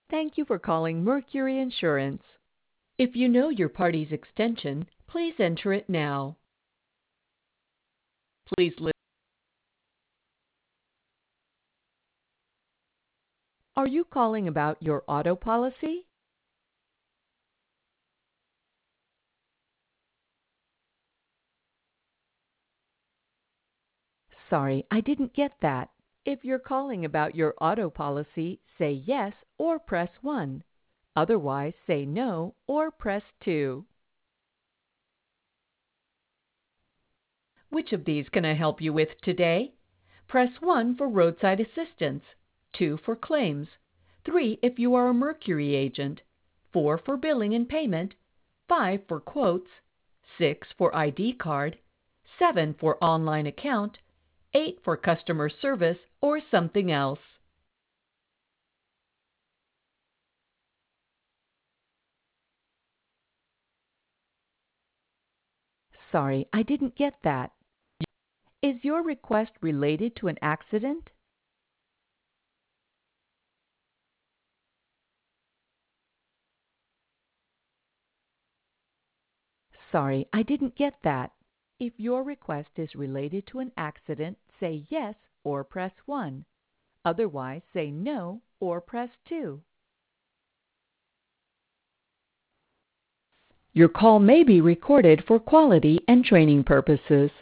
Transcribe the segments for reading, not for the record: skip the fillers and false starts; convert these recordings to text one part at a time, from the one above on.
Thank you for calling Mercury Insurance. If you know your party's extension, please enter it now. Please listen. Are you calling about your auto policy? Sorry, I didn't get that. If you're calling about your auto policy, say yes or press 1. Otherwise, say no or press 2. Which of these can I help you with today? Press 1 for roadside assistance, 2 for claims, 3 if you are a Mercury agent, 4 for billing and payment, 5 for quotes, 6 for ID card, 7 for online account, 8 for customer service or something else. Sorry, I didn't get that. Is your request related to an accident? Sorry, I didn't get that. If your request is related to an accident, say yes or press 1. Otherwise, say no or press 2. Your call may be recorded for quality and training purposes.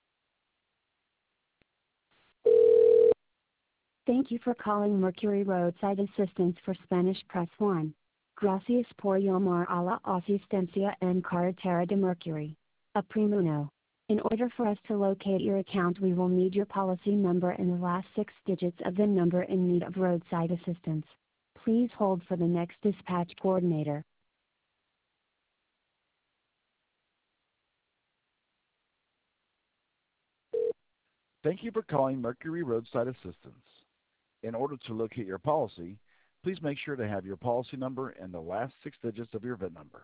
Thank you for calling Mercury Roadside Assistance. For Spanish, press 1. Gracias por llamar a la asistencia en carretera de Mercury. Oprima uno. In order for us to locate your account, we will need your policy number and the last 6 digits of the number in need of roadside assistance. Please hold for the next dispatch coordinator. Thank you for calling Mercury Roadside Assistance. In order to locate your policy, please make sure to have your policy number and the last 6 digits of your VIN number.